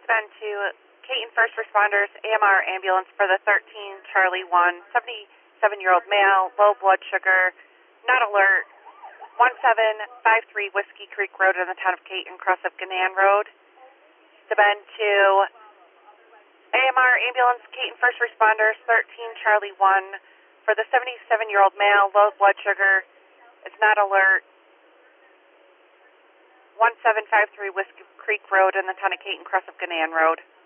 Bend to Caton First Responders, AMR ambulance for the 13 Charlie 1, 77-year-old male, low blood sugar, not alert, 1753 Whiskey Creek Road in the town of Caton, cross of Gannan Road. Bend to AMR ambulance, Caton First Responders, 13 Charlie 1 for the 77-year-old male, low blood sugar, is not alert, 1753 Whiskey Creek Road in the town of Caton, cross of Gannan Road.